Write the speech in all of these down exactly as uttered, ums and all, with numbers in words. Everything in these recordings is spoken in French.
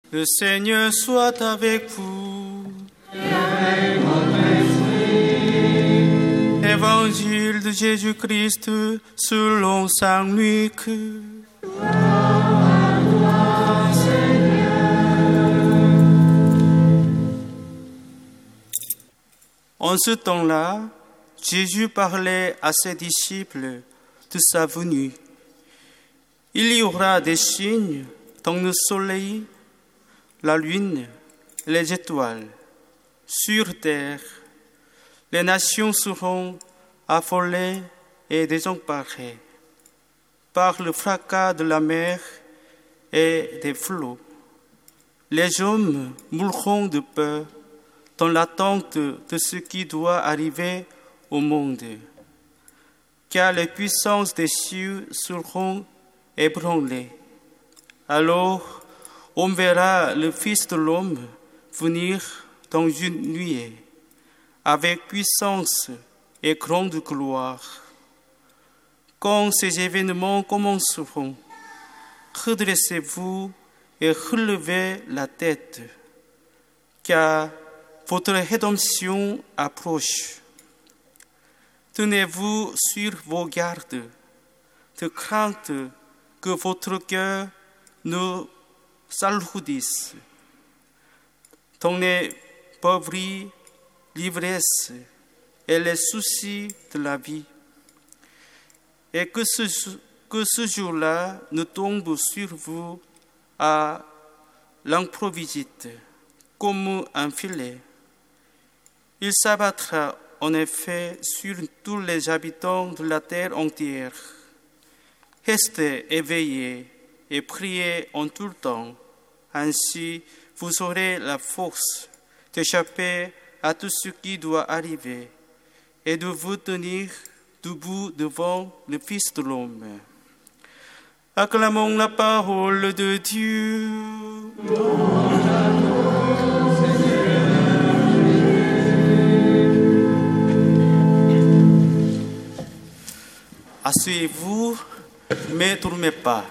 Le Seigneur soit avec vous. Évangile de Jésus-Christ selon saint Luc. En ce temps-là, Jésus parlait à ses disciples de sa venue. Il y aura des signes dans le soleil, la lune, les étoiles. Sur terre, les nations seront affolées et désemparées par le fracas de la mer et des flots. Les hommes mourront de peur dans l'attente de ce qui doit arriver au monde, car les puissances des cieux seront ébranlées. Alors, on verra le Fils de l'homme venir dans une nuée, avec puissance et grande gloire. Quand ces événements commenceront, redressez-vous et relevez la tête, car votre rédemption approche. Tenez-vous sur vos gardes, de crainte que votre cœur ne s'alourdisse dans les pauvreries, l'ivresse et les soucis de la vie, et que ce, que ce jour-là ne tombe sur vous à l'improviste comme un filet. Il s'abattra en effet sur tous les habitants de la terre entière. Restez éveillés et priez en tout temps. Ainsi, vous aurez la force d'échapper à tout ce qui doit arriver et de vous tenir debout devant le Fils de l'homme. Acclamons la parole de Dieu. Asseyez-vous, mais ne dormez pas.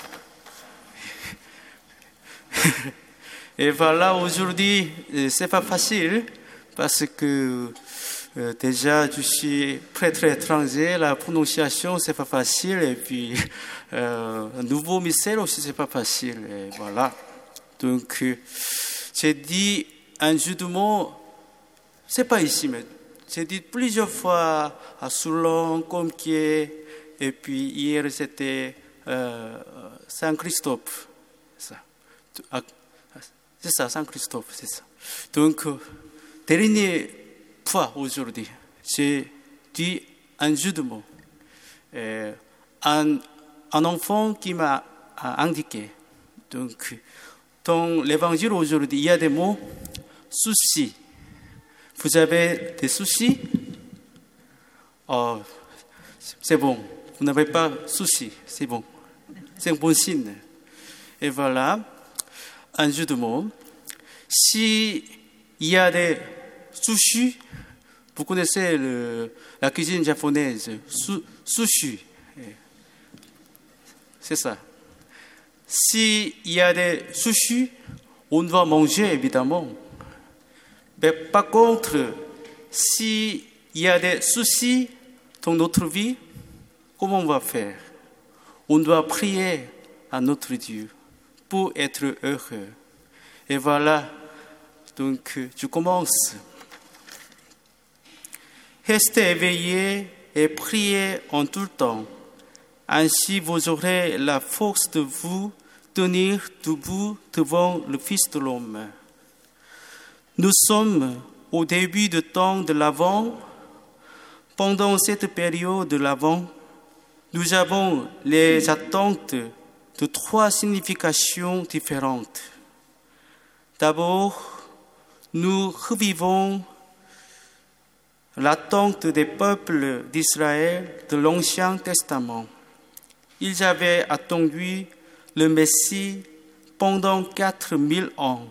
Et voilà, aujourd'hui, c'est pas facile parce que euh, déjà je suis prêtre étranger, la prononciation c'est pas facile et puis euh, un nouveau mystère aussi c'est pas facile. Et voilà. Donc euh, j'ai dit un jeu de mots, c'est pas ici, mais j'ai dit plusieurs fois à Soulon, Compiègne. Et puis hier c'était euh, Saint-Christophe, ça. C'est ça, Saint-Christophe, c'est ça. Donc, euh, dernière fois aujourd'hui, j'ai dit un jeu de mots. Euh, un, un enfant qui m'a indiqué. Donc, dans l'évangile aujourd'hui, il y a des mots soucis. Vous avez des soucis? Oh, c'est bon. Vous n'avez pas de soucis, c'est bon. C'est un bon signe. Et voilà, un jeu de mots. S'il y a des sushis, vous connaissez le, la cuisine japonaise, su, sushi. C'est ça. S'il y a des sushis, on doit manger évidemment. Mais par contre, s'il y a des soucis dans notre vie, comment on va faire? On doit prier à notre Dieu pour être heureux. Et voilà, donc je commence. Restez éveillés et priez en tout temps. Ainsi vous aurez la force de vous tenir debout devant le Fils de l'homme. Nous sommes au début du temps de l'Avent. Pendant cette période de l'Avent, nous avons les attentes de trois significations différentes. D'abord, nous revivons l'attente des peuples d'Israël de l'Ancien Testament. Ils avaient attendu le Messie pendant quatre mille ans.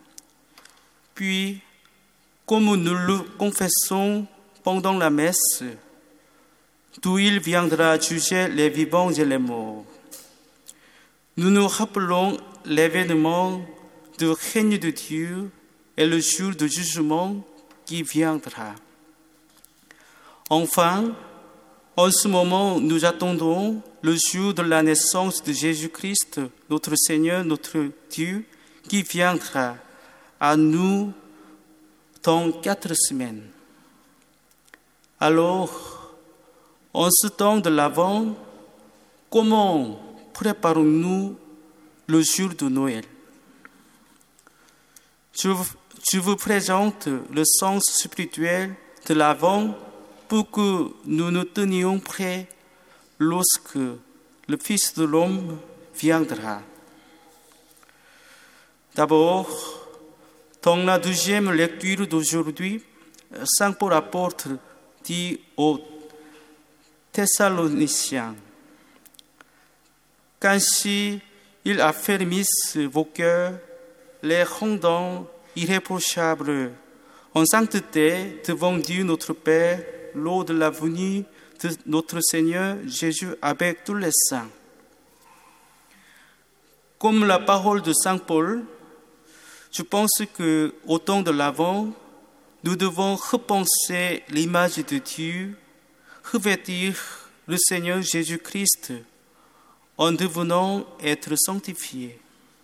Puis, comme nous le confessons pendant la messe, d'où il viendra juger les vivants et les morts. Nous nous rappelons l'événement du règne de Dieu et le jour du jugement qui viendra. Enfin, en ce moment, nous attendons le jour de la naissance de Jésus-Christ, notre Seigneur, notre Dieu, qui viendra à nous dans quatre semaines. Alors, en ce temps de l'Avent, comment préparons-nous le jour de Noël? Je, je vous présente le sens spirituel de l'Avent pour que nous nous tenions prêts lorsque le Fils de l'homme viendra. D'abord, dans la deuxième lecture d'aujourd'hui, Saint Paul apôtre dit aux Thessaloniciens qu'ainsi il affermisse vos cœurs, les rendant irréprochables en sainteté devant Dieu notre Père lors de la venue de notre Seigneur Jésus avec tous les saints. Comme la parole de Saint Paul, je pense qu'au temps de l'Avent, nous devons repenser l'image de Dieu, revêtir le Seigneur Jésus-Christ en devenant être sanctifiés.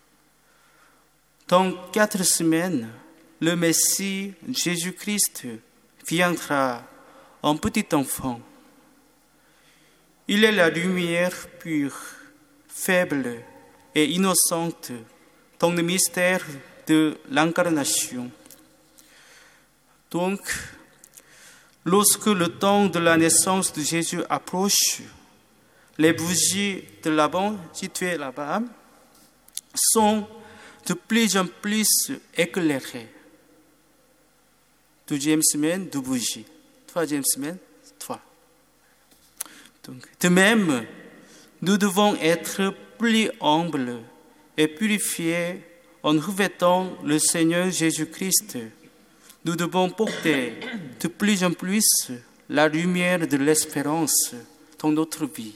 Dans quatre semaines, le Messie Jésus-Christ viendra en petit enfant. Il est la lumière pure, faible et innocente dans le mystère de l'incarnation. Donc, lorsque le temps de la naissance de Jésus approche, les bougies de l'Avent situées là-bas sont de plus en plus éclairées. Deuxième semaine, deux bougies. Troisième semaine, trois. Donc, de même, nous devons être plus humbles et purifiés en revêtant le Seigneur Jésus-Christ. Nous devons porter de plus en plus la lumière de l'espérance dans notre vie.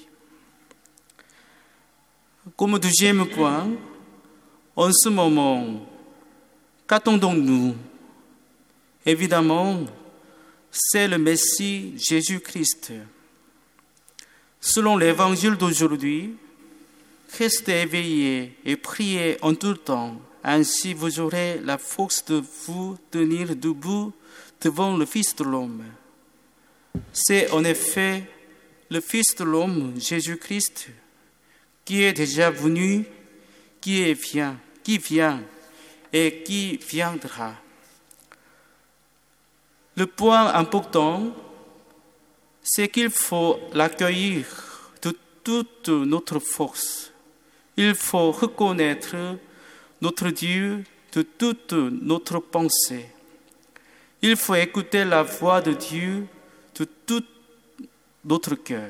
Comme deuxième point, en ce moment, qu'attendons-nous? Évidemment, c'est le Messie Jésus-Christ. Selon l'évangile d'aujourd'hui, restez éveillés et priez en tout temps. Ainsi, vous aurez la force de vous tenir debout devant le Fils de l'homme. C'est en effet le Fils de l'homme, Jésus-Christ, qui est déjà venu, qui est vient, qui vient et qui viendra. Le point important, c'est qu'il faut l'accueillir de toute notre force. Il faut reconnaître notre Dieu de toute notre pensée. Il faut écouter la voix de Dieu de tout notre cœur.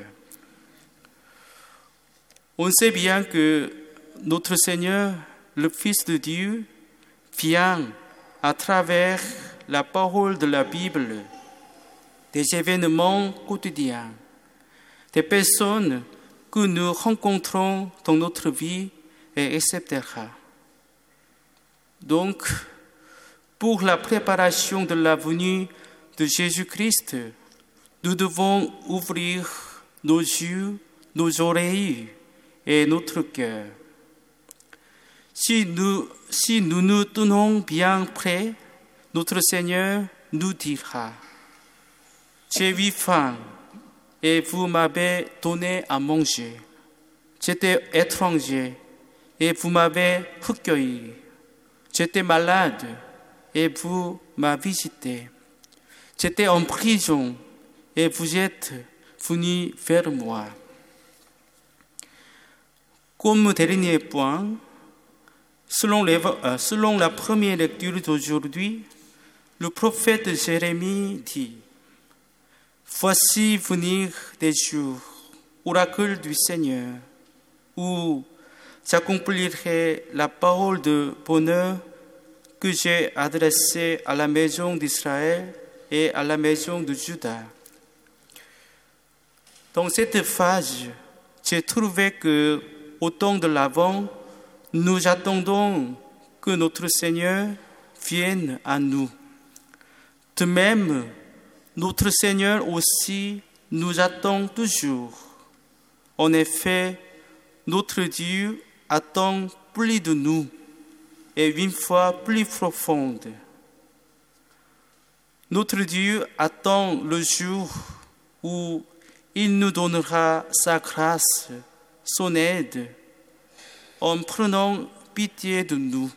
On sait bien que notre Seigneur, le Fils de Dieu, vient à travers la parole de la Bible, des événements quotidiens, des personnes que nous rencontrons dans notre vie, et cetera. Donc, pour la préparation de la venue de Jésus-Christ, nous devons ouvrir nos yeux, nos oreilles et notre cœur. Si nous, si nous nous tenons bien prêts, notre Seigneur nous dira: j'ai eu faim et vous m'avez donné à manger. J'étais étranger et vous m'avez recueilli. J'étais malade et vous m'avez visité. J'étais en prison et vous êtes venus vers moi. Comme dernier point, selon, les, euh, selon la première lecture d'aujourd'hui, le prophète Jérémie dit: voici venir des jours, oracle du Seigneur, où j'accomplirai la parole de bonheur que j'ai adressée à la maison d'Israël et à la maison de Juda. Dans cette phase, j'ai trouvé que, au temps de l'Avent, nous attendons que que notre Seigneur vienne à nous. De même, notre Seigneur aussi nous attend toujours. En effet, notre Dieu attend plus de nous et une foi plus profonde. Notre Dieu attend le jour où il nous donnera sa grâce, son aide, en prenant pitié de nous.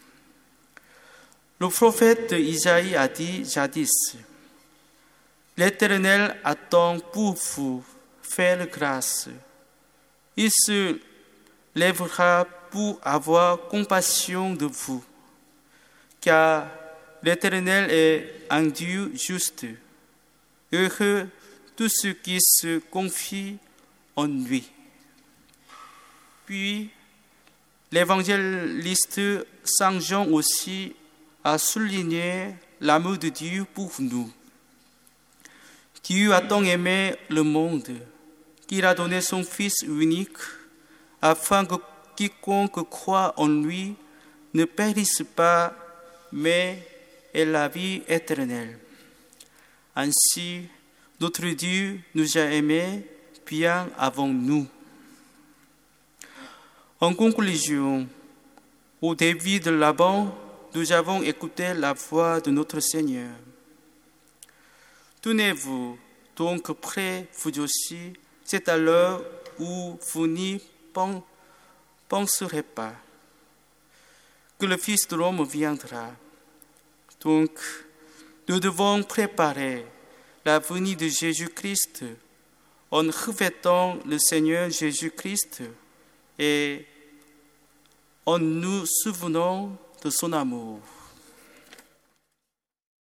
Le prophète Isaïe a dit jadis, « L'Éternel attend pour vous faire grâce. Il se lèvera pour avoir compassion de vous, car l'Éternel est un Dieu juste. Heureux tous ceux qui se confient en lui. » Puis, l'évangéliste Saint Jean aussi a souligné l'amour de Dieu pour nous. Dieu a tant aimé le monde qu'il a donné son Fils unique afin que quiconque croit en lui ne périsse pas, mais ait la vie éternelle. Ainsi, notre Dieu nous a aimés bien avant nous. En conclusion, au début de l'Avent, nous avons écouté la voix de notre Seigneur. Tenez-vous donc prêts, vous aussi, c'est à l'heure où vous n'y penserez pas, que le Fils de l'homme viendra. Donc, nous devons préparer la venue de Jésus-Christ en revêtant le Seigneur Jésus-Christ et en nous souvenant de son amour.